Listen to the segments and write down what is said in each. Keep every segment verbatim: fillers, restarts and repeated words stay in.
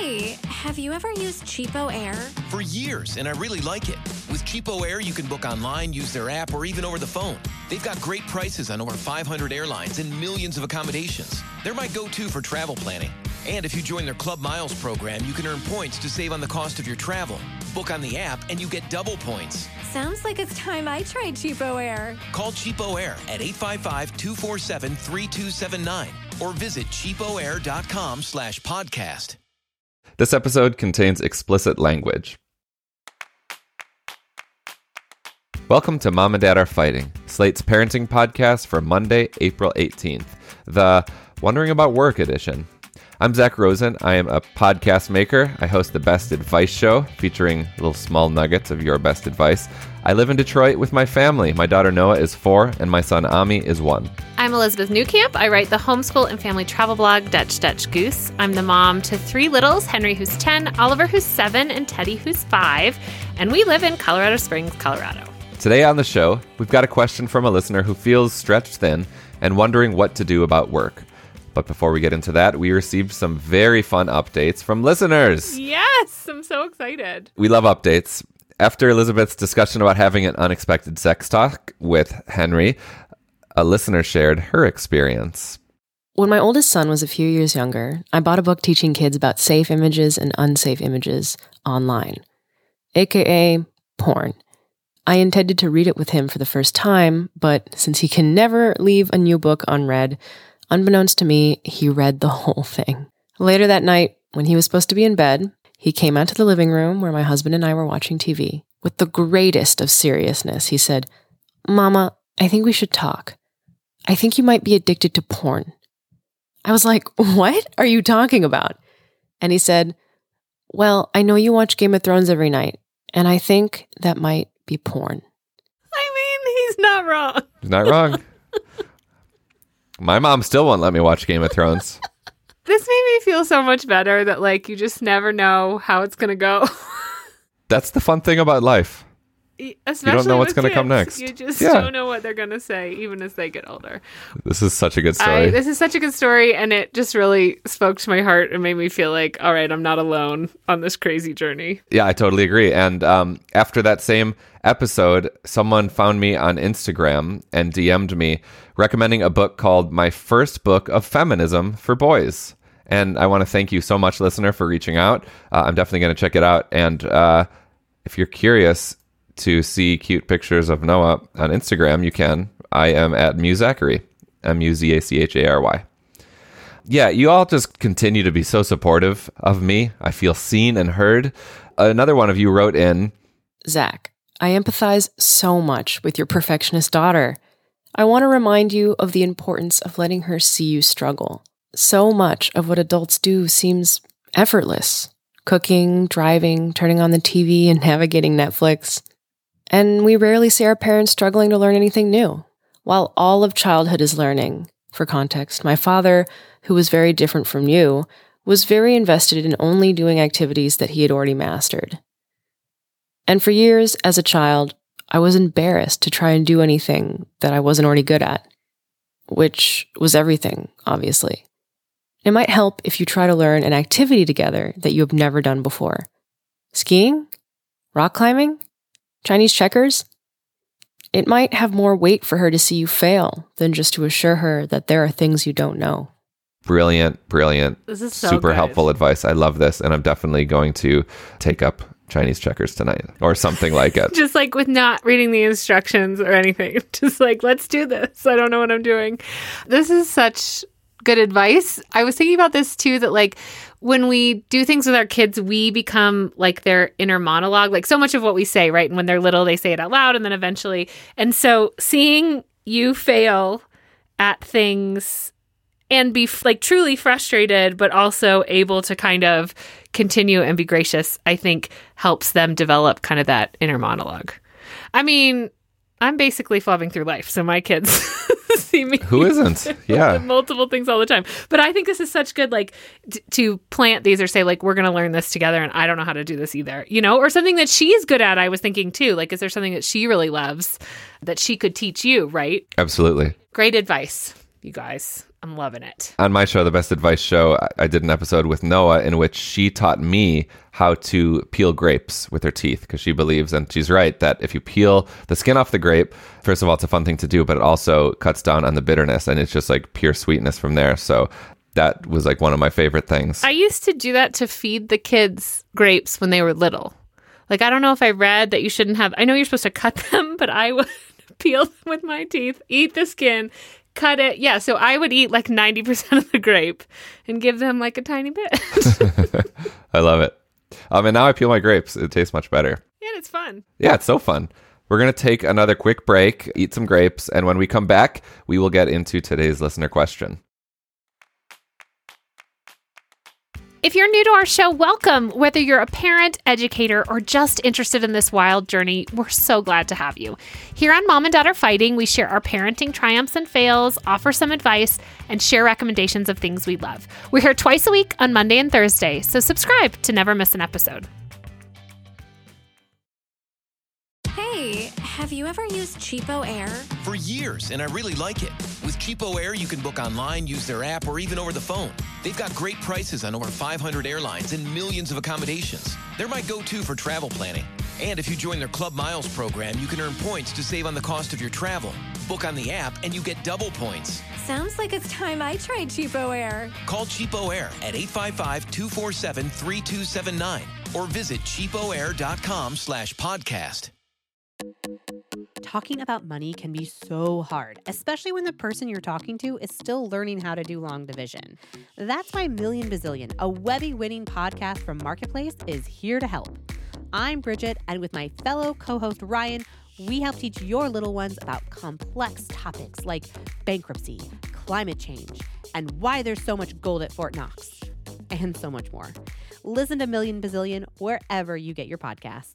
Hey, have you ever used Cheapo Air? For years, and I really like it. With Cheapo Air, you can book online, use their app, or even over the phone. They've got great prices on over five hundred airlines and millions of accommodations. They're my go-to for travel planning. And if you join their Club Miles program, you can earn points to save on the cost of your travel. Book on the app, and you get double points. Sounds like it's time I tried Cheapo Air. Call Cheapo Air at eight five five, two four seven, three two seven nine or visit cheapoair.com slash podcast. This episode contains explicit language. Welcome to Mom and Dad Are Fighting, Slate's parenting podcast for Monday, April eighteenth, the Wondering About Work edition. I'm Zach Rosen. I am a podcast maker. I host the Best Advice Show, featuring little small nuggets of your best advice. I live in Detroit with my family. My daughter Noah is four, and my son Ami is one. I'm Elizabeth Newcamp. I write the homeschool and family travel blog, Dutch Dutch Goose. I'm the mom to three littles, Henry, who's ten, Oliver, who's seven, and Teddy, who's five. And we live in Colorado Springs, Colorado. Today on the show, we've got a question from a listener who feels stretched thin and wondering what to do about work. But before we get into that, we received some very fun updates from listeners. Yes, I'm so excited. We love updates. After Elizabeth's discussion about having an unexpected sex talk with Henry, a listener shared her experience. When my oldest son was a few years younger, I bought a book teaching kids about safe images and unsafe images online, aka porn. I intended to read it with him for the first time, but since he can never leave a new book unread, unbeknownst to me, he read the whole thing. Later that night, when he was supposed to be in bed, he came out to the living room where my husband and I were watching T V. With the greatest of seriousness, he said, "Mama, I think we should talk. I think you might be addicted to porn." I was like, "What are you talking about?" And he said, "Well, I know you watch Game of Thrones every night, and I think that might be porn." I mean, he's not wrong. He's not wrong. My mom still won't let me watch Game of Thrones. This made me feel so much better that, like, you just never know how it's going to go. That's the fun thing about life. Especially you don't know what's going to come next. You just yeah. don't know what they're going to say, even as they get older. This is such a good story. I, this is such a good story, and it just really spoke to my heart and made me feel like, all right, I'm not alone on this crazy journey. Yeah, I totally agree. And um, after that same episode, someone found me on Instagram and D M'd me recommending a book called My First Book of Feminism for Boys. And I want to thank you so much, listener, for reaching out. Uh, I'm definitely going to check it out. And uh, if you're curious to see cute pictures of Noah on Instagram, you can. I am at Muzachary, M U Z A C H A R Y. Yeah, you all just continue to be so supportive of me. I feel seen and heard. Another one of you wrote in, Zach, I empathize so much with your perfectionist daughter. I want to remind you of the importance of letting her see you struggle. So much of what adults do seems effortless. Cooking, driving, turning on the T V, and navigating Netflix. And we rarely see our parents struggling to learn anything new. While all of childhood is learning, for context, my father, who was very different from you, was very invested in only doing activities that he had already mastered. And for years, as a child, I was embarrassed to try and do anything that I wasn't already good at, which was everything, obviously. It might help if you try to learn an activity together that you have never done before. Skiing? Rock climbing? Chinese checkers? It might have more weight for her to see you fail than just to assure her that there are things you don't know. Brilliant, brilliant, this is so super good. helpful advice. I love this, and I'm definitely going to take up Chinese checkers tonight or something like it. Just like with not reading the instructions or anything. Just like, let's do this. I don't know what I'm doing. This is such good advice. I was thinking about this too, that like when we do things with our kids, we become like their inner monologue, like so much of what we say, right? And when they're little, they say it out loud and then eventually. And so seeing you fail at things and be like truly frustrated, but also able to kind of continue and be gracious, I think helps them develop kind of that inner monologue. I mean, I'm basically flubbing through life, so my kids see me. Who isn't? Yeah. multiple things all the time. But I think this is such good, like, t- to plant these or say, like, we're going to learn this together and I don't know how to do this either, you know, or something that she's good at. I was thinking too, like, is there something that she really loves that she could teach you, right? Absolutely. Great advice, you guys. I'm loving it. On my show, The Best Advice Show, I- I did an episode with Noah in which she taught me how to peel grapes with her teeth, because she believes, and she's right, that if you peel the skin off the grape, first of all, it's a fun thing to do, but it also cuts down on the bitterness, and it's just like pure sweetness from there. So that was like one of my favorite things. I used to do that to feed the kids grapes when they were little. Like, I don't know if I read that you shouldn't have, I know you're supposed to cut them, but I would peel them with my teeth, eat the skin, cut it. Yeah, so I would eat like ninety percent of the grape and give them like a tiny bit. I love it. Um, and now I peel my grapes. It tastes much better. Yeah, it's fun. Yeah, it's so fun. We're going to take another quick break, eat some grapes, and when we come back, we will get into today's listener question. If you're new to our show, welcome. Whether you're a parent, educator, or just interested in this wild journey, we're so glad to have you. Here on Mom and Dad Are Fighting, we share our parenting triumphs and fails, offer some advice, and share recommendations of things we love. We're here twice a week on Monday and Thursday, so subscribe to never miss an episode. Hey, have you ever used Cheapo Air? For years, and I really like it. With Cheapo Air, you can book online, use their app, or even over the phone. They've got great prices on over five hundred airlines and millions of accommodations. They're my go-to for travel planning. And if you join their Club Miles program, you can earn points to save on the cost of your travel. Book on the app, and you get double points. Sounds like it's time I tried Cheapo Air. Call Cheapo Air at eight five five, two four seven, three two seven nine or visit cheapoair.com slash podcast. Talking about money can be so hard, especially when the person you're talking to is still learning how to do long division. That's why Million Bazillion, a Webby-winning podcast from Marketplace, is here to help. I'm Bridget, and with my fellow co-host Ryan, we help teach your little ones about complex topics like bankruptcy, climate change, and why there's so much gold at Fort Knox, and so much more. Listen to Million Bazillion wherever you get your podcasts.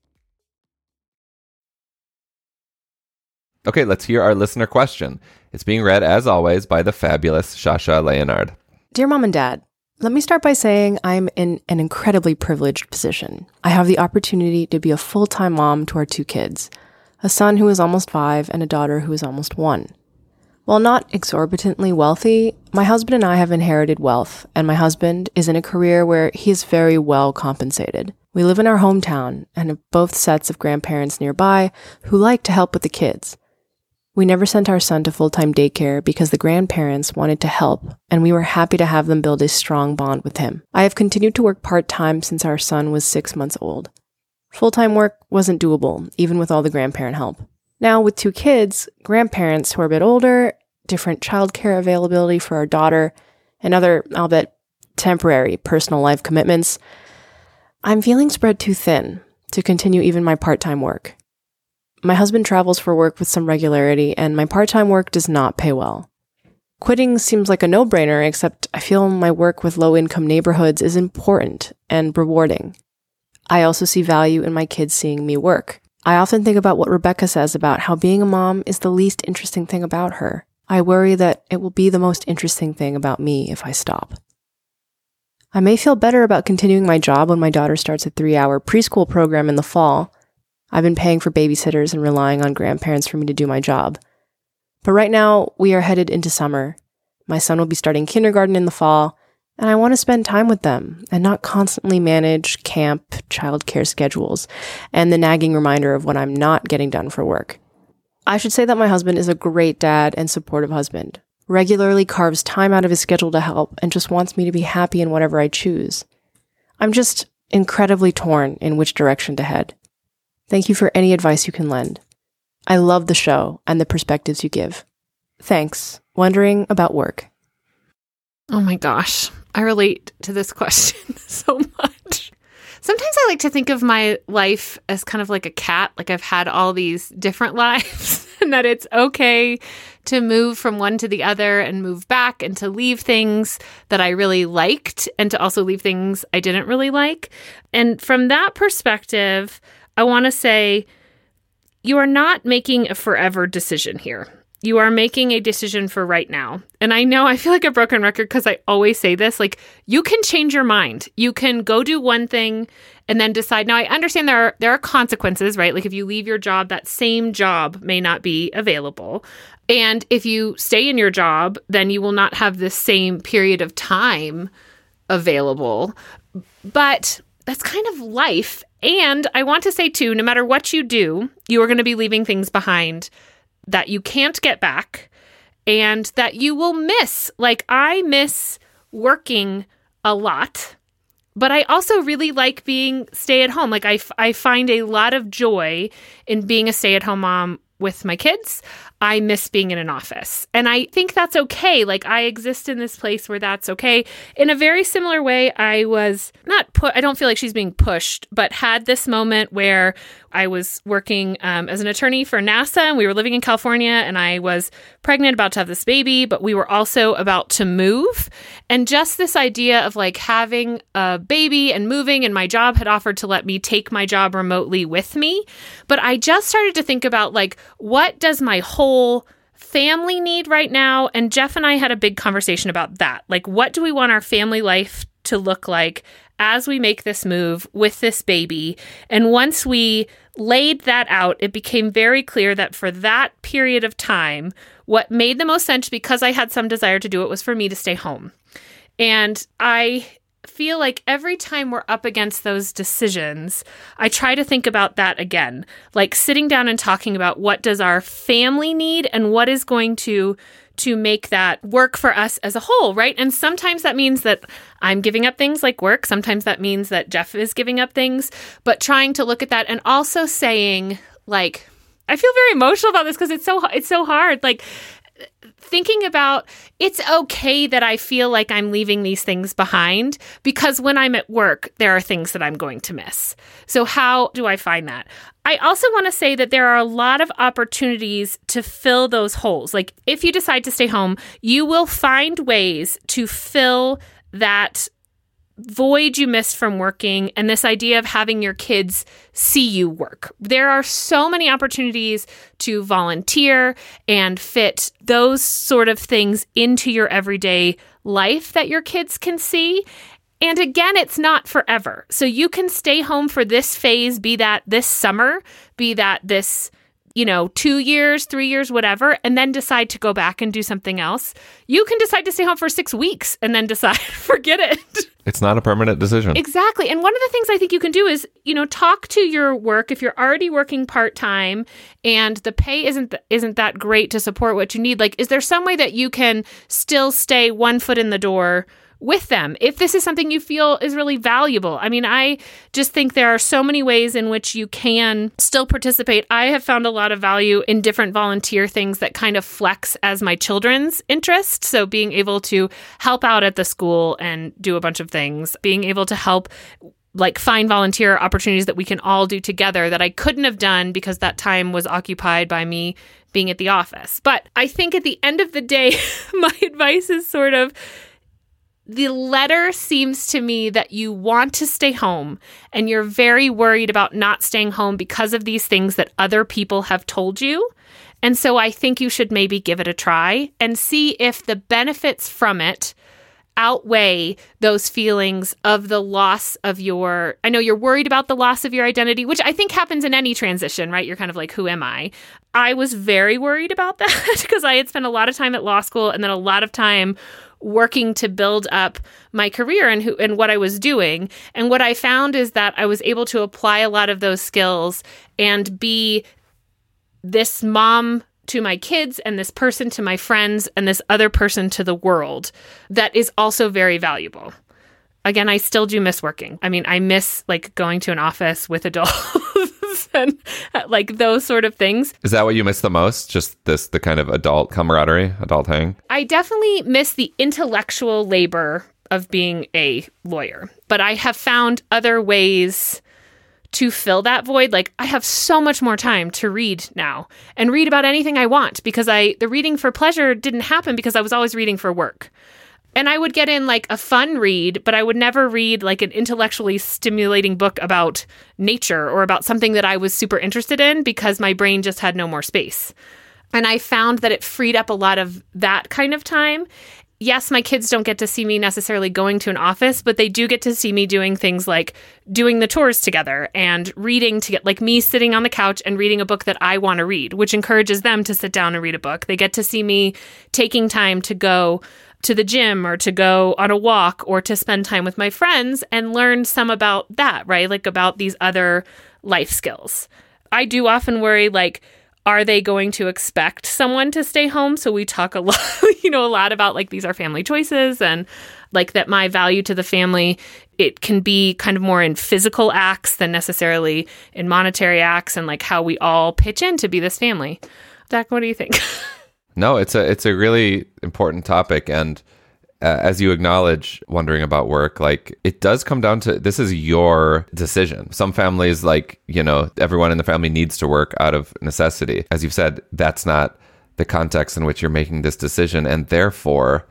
Okay, let's hear our listener question. It's being read, as always, by the fabulous Shasha Leonard. Dear Mom and Dad, let me start by saying I'm in an incredibly privileged position. I have the opportunity to be a full-time mom to our two kids, a son who is almost five and a daughter who is almost one. While not exorbitantly wealthy, my husband and I have inherited wealth, and my husband is in a career where he is very well compensated. We live in our hometown and have both sets of grandparents nearby who like to help with the kids. We never sent our son to full-time daycare because the grandparents wanted to help, and we were happy to have them build a strong bond with him. I have continued to work part-time since our son was six months old. Full-time work wasn't doable, even with all the grandparent help. Now, with two kids, grandparents who are a bit older, different childcare availability for our daughter, and other, albeit temporary, personal life commitments, I'm feeling spread too thin to continue even my part-time work. My husband travels for work with some regularity, and my part-time work does not pay well. Quitting seems like a no-brainer, except I feel my work with low-income neighborhoods is important and rewarding. I also see value in my kids seeing me work. I often think about what Rebecca says about how being a mom is the least interesting thing about her. I worry that it will be the most interesting thing about me if I stop. I may feel better about continuing my job when my daughter starts a three-hour preschool program in the fall. I've been paying for babysitters and relying on grandparents for me to do my job. But right now, we are headed into summer. My son will be starting kindergarten in the fall, and I want to spend time with them and not constantly manage camp, childcare schedules, and the nagging reminder of what I'm not getting done for work. I should say that my husband is a great dad and supportive husband, regularly carves time out of his schedule to help, and just wants me to be happy in whatever I choose. I'm just incredibly torn in which direction to head. Thank you for any advice you can lend. I love the show and the perspectives you give. Thanks. Wondering about work. Oh my gosh, I relate to this question so much. Sometimes I like to think of my life as kind of like a cat, like I've had all these different lives and that it's okay to move from one to the other and move back and to leave things that I really liked and to also leave things I didn't really like. And from that perspective, I want to say you are not making a forever decision here. You are making a decision for right now. And I know I feel like a broken record because I always say this, like you can change your mind. You can go do one thing and then decide. Now I understand there are, there are consequences, right? Like if you leave your job, that same job may not be available. And if you stay in your job, then you will not have the same period of time available. But that's kind of life. And I want to say, too, no matter what you do, you are going to be leaving things behind that you can't get back and that you will miss. Like, I miss working a lot, but I also really like being stay-at-home. Like, I, f- I find a lot of joy in being a stay-at-home mom with my kids. I miss being in an office. And I think that's okay. Like, I exist in this place where that's okay. In a very similar way, I was not put, I don't feel like she's being pushed, but had this moment where I was working um, as an attorney for NASA, and we were living in California, and I was pregnant, about to have this baby, but we were also about to move. And just this idea of like having a baby and moving, and my job had offered to let me take my job remotely with me. But I just started to think about like, what does my whole family need right now? And Jeff and I had a big conversation about that. Like, what do we want our family life to look like as we make this move with this baby? And once we laid that out, it became very clear that for that period of time, what made the most sense, because I had some desire to do it, was for me to stay home. And I feel like every time we're up against those decisions, I try to think about that again, like sitting down and talking about what does our family need and what is going to to make that work for us as a whole, right? And sometimes that means that I'm giving up things like work. Sometimes that means that Jeff is giving up things, but trying to look at that and also saying, like, I feel very emotional about this because it's so it's so hard. Like, thinking about, it's okay that I feel like I'm leaving these things behind, because when I'm at work, there are things that I'm going to miss. So how do I find that? I also want to say that there are a lot of opportunities to fill those holes. Like, if you decide to stay home, you will find ways to fill that void you missed from working, and this idea of having your kids see you work. There are so many opportunities to volunteer and fit those sort of things into your everyday life that your kids can see. And again, it's not forever. So you can stay home for this phase, be that this summer, be that this, you know, two years, three years, whatever, and then decide to go back and do something else. You can decide to stay home for six weeks and then decide, forget it. It's not a permanent decision. Exactly. And one of the things I think you can do is, you know, talk to your work. If you're already working part-time and the pay isn't th- isn't that great to support what you need, like, is there some way that you can still stay one foot in the door with them if this is something you feel is really valuable? I mean, I just think there are so many ways in which you can still participate. I have found a lot of value in different volunteer things that kind of flex as my children's interest. So being able to help out at the school and do a bunch of things, being able to help like find volunteer opportunities that we can all do together that I couldn't have done because that time was occupied by me being at the office. But I think at the end of the day, my advice is sort of, the letter seems to me that you want to stay home and you're very worried about not staying home because of these things that other people have told you. And so I think you should maybe give it a try and see if the benefits from it outweigh those feelings of the loss of your, I know you're worried about the loss of your identity, which I think happens in any transition, right? You're kind of like, who am I? I was very worried about that because I had spent a lot of time at law school and then a lot of time working to build up my career and who and what I was doing. And what I found is that I was able to apply a lot of those skills and be this mom to my kids and this person to my friends and this other person to the world that is also very valuable. Again, I still do miss working. I mean, I miss like going to an office with adults and like those sort of things. Is that what you miss the most? Just this, the kind of adult camaraderie, adult hang? I definitely miss the intellectual labor of being a lawyer, but I have found other ways to fill that void. Like, I have so much more time to read now and read about anything I want because I the reading for pleasure didn't happen because I was always reading for work. And I would get in like a fun read, but I would never read like an intellectually stimulating book about nature or about something that I was super interested in because my brain just had no more space. And I found that it freed up a lot of that kind of time. yes, my kids don't get to see me necessarily going to an office, but they do get to see me doing things like doing the tours together and reading to get like me sitting on the couch and reading a book that I want to read, which encourages them to sit down and read a book. They get to see me taking time to go to the gym or to go on a walk or to spend time with my friends and learn some about that, right? Like about these other life skills. I do often worry, like, are they going to expect someone to stay home? So we talk a lot, you know, a lot about like these are family choices and like that my value to the family, it can be kind of more in physical acts than necessarily in monetary acts and like how we all pitch in to be this family. Zach, what do you think? No, it's a it's a really important topic. And uh, as you acknowledge wondering about work, like it does come down to this is your decision. Some families, like, you know, everyone in the family needs to work out of necessity. As you've said, that's not the context in which you're making this decision. And therefore,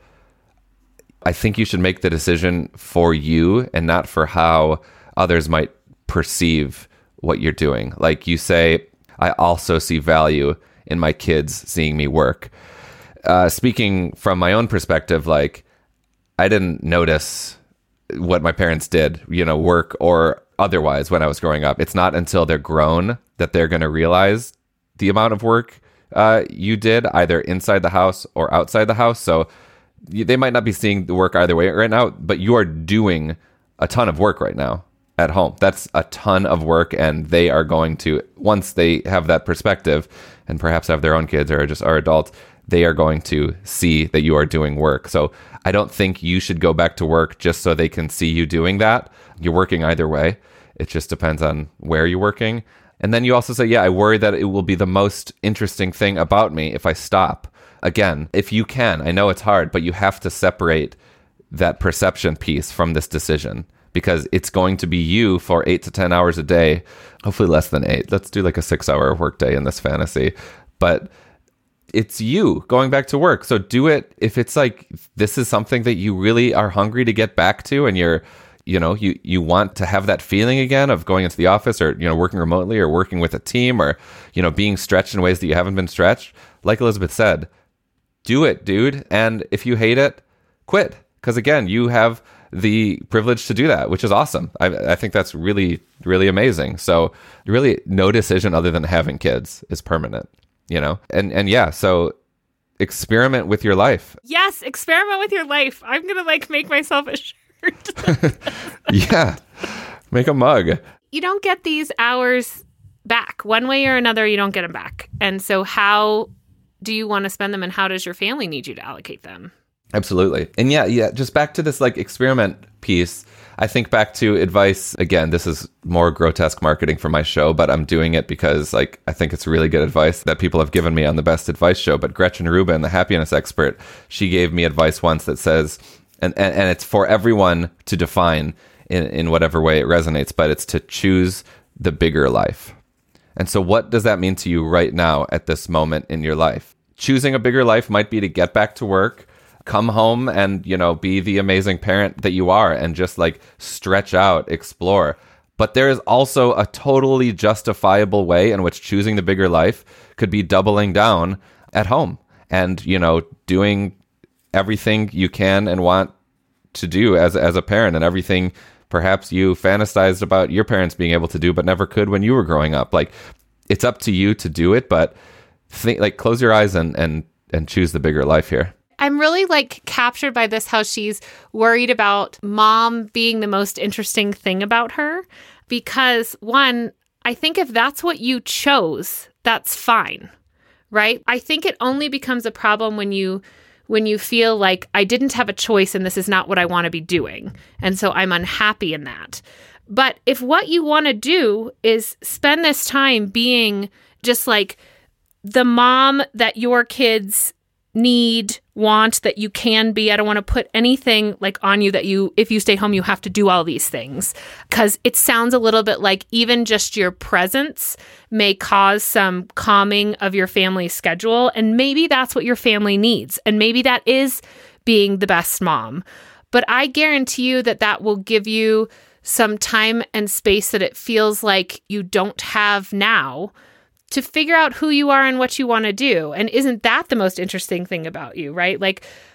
I think you should make the decision for you and not for how others might perceive what you're doing. Like you say, I also see value in my kids seeing me work. Uh, speaking from my own perspective, like I didn't notice what my parents did, you know, work or otherwise when I was growing up. It's not until they're grown that they're going to realize the amount of work uh, you did either inside the house or outside the house. So you, they might not be seeing the work either way right now, but you are doing a ton of work right now at home. That's a ton of work. And they are going to, once they have that perspective and perhaps have their own kids or just are adults, they are going to see that you are doing work. So I don't think you should go back to work just so they can see you doing that. You're working either way. It just depends on where you're working. And then you also say, yeah, I worry that it will be the most interesting thing about me if I stop. Again, if you can, I know it's hard, but you have to separate that perception piece from this decision because it's going to be you for eight to ten hours a day, hopefully less than eight. Let's do like a six hour workday in this fantasy. But it's you going back to work. So do it if it's like, this is something that you really are hungry to get back to and you're, you know, you, you want to have that feeling again of going into the office or, you know, working remotely or working with a team or, you know, being stretched in ways that you haven't been stretched. Like Elizabeth said, do it, dude. And if you hate it, quit. Because again, you have the privilege to do that, which is awesome. I, I think that's really, really amazing. So really no decision other than having kids is permanent. You know, and, and yeah, so experiment with your life. Yes, experiment with your life. I'm going to like make myself a shirt. Yeah, make a mug. You don't get these hours back. One way or another, you don't get them back. And so how do you want to spend them and how does your family need you to allocate them? Absolutely. And yeah, yeah, just back to this like experiment piece. I think back to advice, again, this is more grotesque marketing for my show, but I'm doing it because like I think it's really good advice that people have given me on the Best Advice show. But Gretchen Rubin, the happiness expert, she gave me advice once that says, and, and, and it's for everyone to define in, in whatever way it resonates, but it's to choose the bigger life. And so what does that mean to you right now at this moment in your life? Choosing a bigger life might be to get back to work, come home and, you know, be the amazing parent that you are and just like stretch out, explore. But there is also a totally justifiable way in which choosing the bigger life could be doubling down at home and, you know, doing everything you can and want to do as, as a parent and everything perhaps you fantasized about your parents being able to do, but never could when you were growing up. Like it's up to you to do it, but think like close your eyes and, and, and choose the bigger life here. I'm really like captured by this, how she's worried about mom being the most interesting thing about her. Because one, I think if that's what you chose, that's fine, right? I think it only becomes a problem when you when you feel like I didn't have a choice and this is not what I want to be doing. And so I'm unhappy in that. But if what you want to do is spend this time being just like the mom that your kids need, want, that you can be. I don't want to put anything like on you that you, if you stay home, you have to do all these things. Because it sounds a little bit like even just your presence may cause some calming of your family's schedule. And maybe that's what your family needs. And maybe that is being the best mom. But I guarantee you that that will give you some time and space that it feels like you don't have now to figure out who you are and what you want to do. And isn't that the most interesting thing about you, right? Like,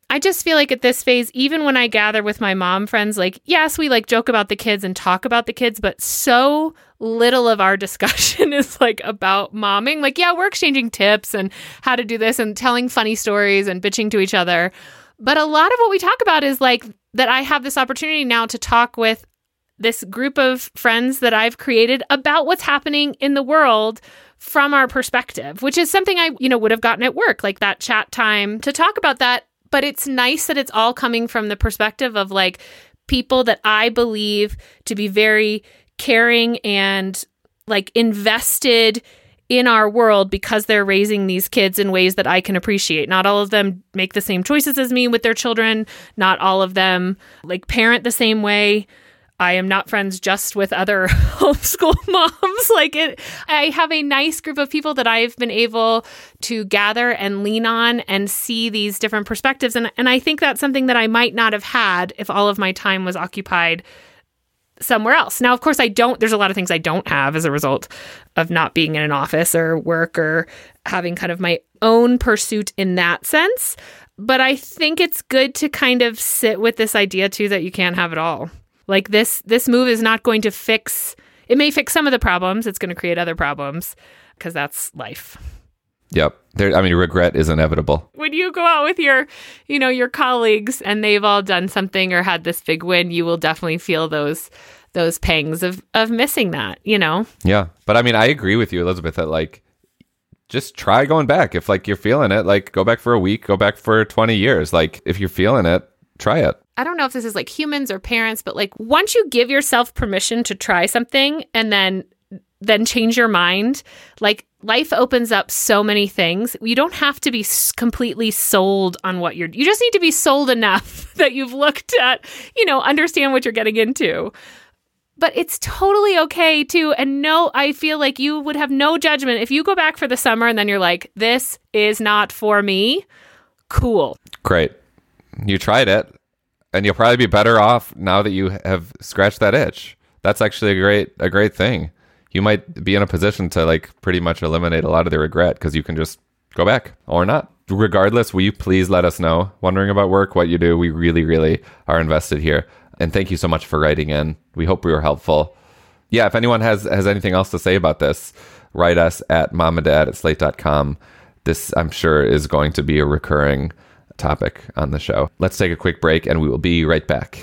I just feel like at this phase, even when I gather with my mom friends, like, yes, we like joke about the kids and talk about the kids, but so little of our discussion is like about momming. Like, yeah, we're exchanging tips and how to do this and telling funny stories and bitching to each other. But a lot of what we talk about is like that I have this opportunity now to talk with this group of friends that I've created about what's happening in the world from our perspective, which is something I, you know, would have gotten at work, like that chat time to talk about that. But it's nice that it's all coming from the perspective of like people that I believe to be very caring and like invested in our world because they're raising these kids in ways that I can appreciate. Not all of them make the same choices as me with their children. Not all of them like parent the same way. I am not friends just with other homeschool moms. Like it, I have a nice group of people that I've been able to gather and lean on and see these different perspectives. And, and I think that's something that I might not have had if all of my time was occupied somewhere else. Now, of course, I don't, there's a lot of things I don't have as a result of not being in an office or work or having kind of my own pursuit in that sense. But I think it's good to kind of sit with this idea too that you can't have it all. Like this, this move is not going to fix, it may fix some of the problems. It's going to create other problems because that's life. Yep. There, I mean, regret is inevitable. When you go out with your, you know, your colleagues and they've all done something or had this big win, you will definitely feel those, those pangs of, of missing that, you know? Yeah. But I mean, I agree with you, Elizabeth, that like, just try going back. If like you're feeling it, like go back for a week, go back for twenty years. Like if you're feeling it, try it. I don't know if this is like humans or parents, but like once you give yourself permission to try something and then then change your mind, like life opens up so many things. You don't have to be completely sold on what you're, you just need to be sold enough that you've looked at, you know, understand what you're getting into. But it's totally okay too. And no, I feel like you would have no judgment if you go back for the summer and then you're like, this is not for me. Cool. Great. You tried it. And you'll probably be better off now that you have scratched that itch. That's actually a great a great thing. You might be in a position to like pretty much eliminate a lot of the regret because you can just go back or not. Regardless, will you please let us know? Wondering about work, what you do. We really, really are invested here. And thank you so much for writing in. We hope we were helpful. Yeah, if anyone has, has anything else to say about this, write us at momanddad at slate dot com. This, I'm sure, is going to be a recurring topic on the show. Let's take a quick break and we will be right back.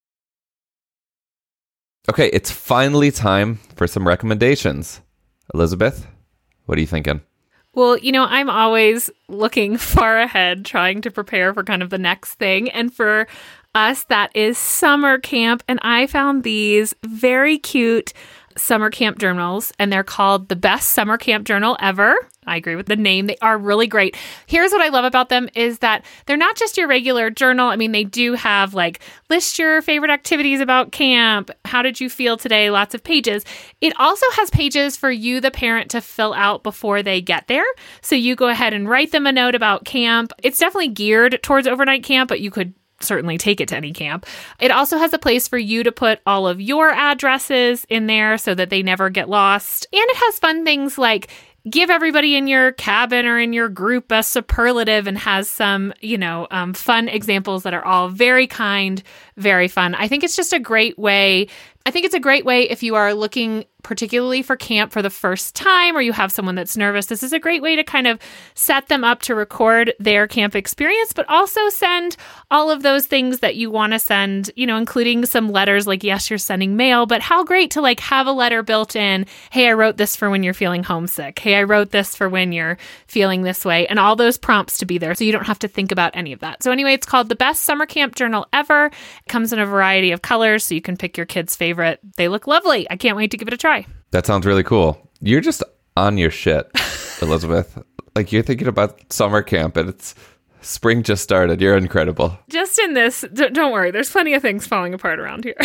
Okay, it's finally time for some recommendations. Elizabeth, what are you thinking? Well, you know, I'm always looking far ahead, trying to prepare for kind of the next thing. And for us, that is summer camp. And I found these very cute summer camp journals, and they're called the best summer camp journal ever. I agree with the name. They are really great. Here's what I love about them is that they're not just your regular journal. I mean, they do have like list your favorite activities about camp. How did you feel today? Lots of pages. It also has pages for you, the parent, to fill out before they get there. So you go ahead and write them a note about camp. It's definitely geared towards overnight camp, but you could certainly take it to any camp. It also has a place for you to put all of your addresses in there so that they never get lost. And it has fun things like give everybody in your cabin or in your group a superlative and has some, you know, um, fun examples that are all very kind, very fun. I think it's just a great way. I think it's a great way if you are looking particularly for camp for the first time or you have someone that's nervous. This is a great way to kind of set them up to record their camp experience, but also send all of those things that you want to send, you know, including some letters like, yes, you're sending mail, but how great to like have a letter built in. Hey, I wrote this for when you're feeling homesick. Hey, I wrote this for when you're feeling this way, and all those prompts to be there. So you don't have to think about any of that. So anyway, it's called the best summer camp journal ever. It comes in a variety of colors, so you can pick your kid's favorite. They look lovely. I can't wait to give it a try. That sounds really cool. You're just on your shit, Elizabeth. Like you're thinking about summer camp and it's spring just started. You're incredible. Just in this, d- don't worry. There's plenty of things falling apart around here.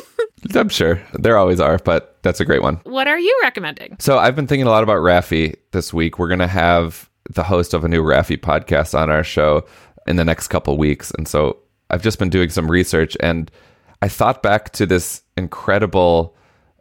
I'm sure. There always are, but that's a great one. What are you recommending? So I've been thinking a lot about Raffi this week. We're going to have the host of a new Raffi podcast on our show in the next couple weeks. And so I've just been doing some research and I thought back to this incredible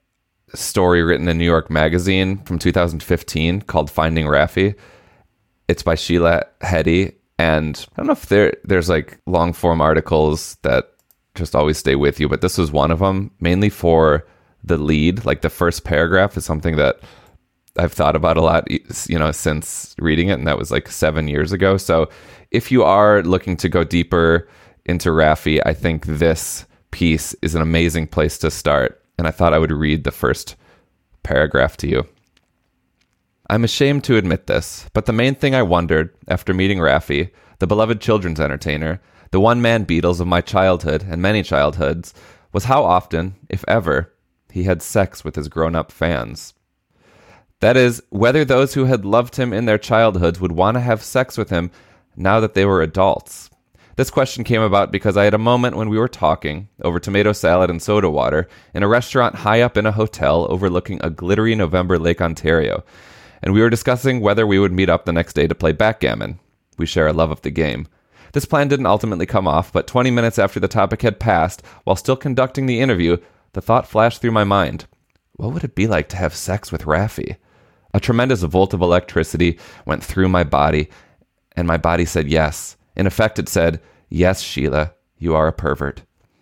story written in New York Magazine from two thousand fifteen called Finding Raffi. It's by Sheila Heti, And I don't know if there there's like long form articles that just always stay with you, but this was one of them, mainly for the lead. Like the first paragraph is something that I've thought about a lot, you know, since reading it, and that was like seven years ago. So if you are looking to go deeper into Raffi, I think this piece is an amazing place to start. And I thought I would read the first paragraph to you. I'm ashamed to admit this, but the main thing I wondered after meeting Raffi, the beloved children's entertainer, the one-man Beatles of my childhood and many childhoods, was how often, if ever, he had sex with his grown-up fans. That is, whether those who had loved him in their childhoods would want to have sex with him now that they were adults. This question came about because I had a moment when we were talking, over tomato salad and soda water, in a restaurant high up in a hotel overlooking a glittery November Lake Ontario, and we were discussing whether we would meet up the next day to play backgammon. We share a love of the game. This plan didn't ultimately come off, but twenty minutes after the topic had passed, while still conducting the interview, the thought flashed through my mind. What would it be like to have sex with Raffi? A tremendous volt of electricity went through my body, and my body said yes. In effect, it said, yes, Sheila, you are a pervert.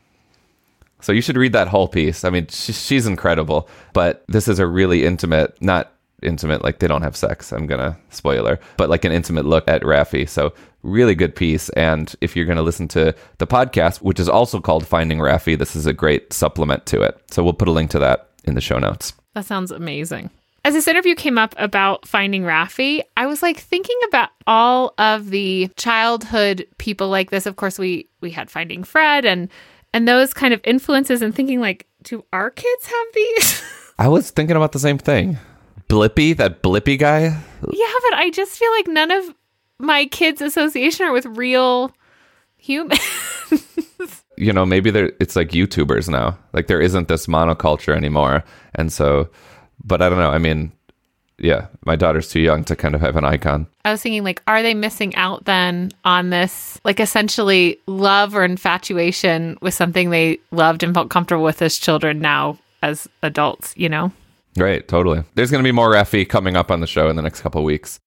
So you should read that whole piece. I mean, she, she's incredible, but this is a really intimate, not intimate, like they don't have sex, I'm going to spoiler, but like an intimate look at Raffi. So really good piece. And if you're going to listen to the podcast, which is also called Finding Raffi, this is a great supplement to it. So we'll put a link to that in the show notes. That sounds amazing. As this interview came up about Finding Raffi, I was like thinking about all of the childhood people like this. Of course, we we had Finding Fred and and those kind of influences, and thinking like, do our kids have these? I was thinking about the same thing. Blippi, that Blippi guy. Yeah, but I just feel like none of my kids' association are with real humans. You know, maybe there it's like YouTubers now. Like there isn't this monoculture anymore, and so. But I don't know. I mean, yeah, my daughter's too young to kind of have an icon. I was thinking, like, are they missing out then on this, like, essentially love or infatuation with something they loved and felt comfortable with as children now as adults, you know? Right, totally. There's going to be more Raffi coming up on the show in the next couple of weeks.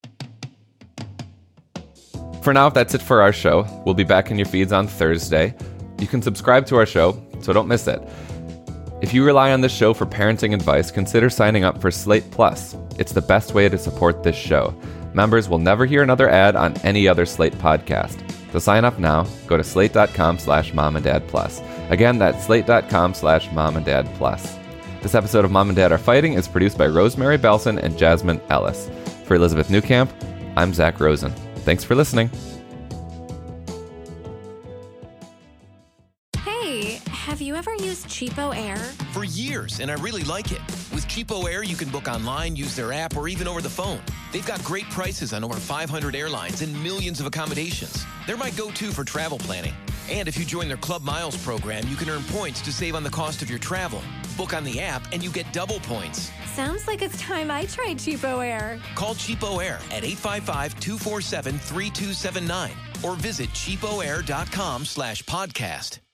For now, that's it for our show. We'll be back in your feeds on Thursday. You can subscribe to our show, so don't miss it. If you rely on this show for parenting advice, consider signing up for Slate Plus. It's the best way to support this show. Members will never hear another ad on any other Slate podcast. To sign up now, go to slate.com slash mom and dad plus. Again, that's slate.com slash mom and dad plus. This episode of Mom and Dad Are Fighting is produced by Rosemary Belson and Jasmine Ellis. For Elizabeth Newcamp, I'm Zach Rosen. Thanks for listening. Have you ever used Cheapo Air? For years, and I really like it. With Cheapo Air, you can book online, use their app, or even over the phone. They've got great prices on over five hundred airlines and millions of accommodations. They're my go-to for travel planning. And if you join their Club Miles program, you can earn points to save on the cost of your travel. Book on the app, and you get double points. Sounds like it's time I tried Cheapo Air. Call Cheapo Air at eight five five, two four seven, three two seven nine or visit cheapoair.com slash podcast.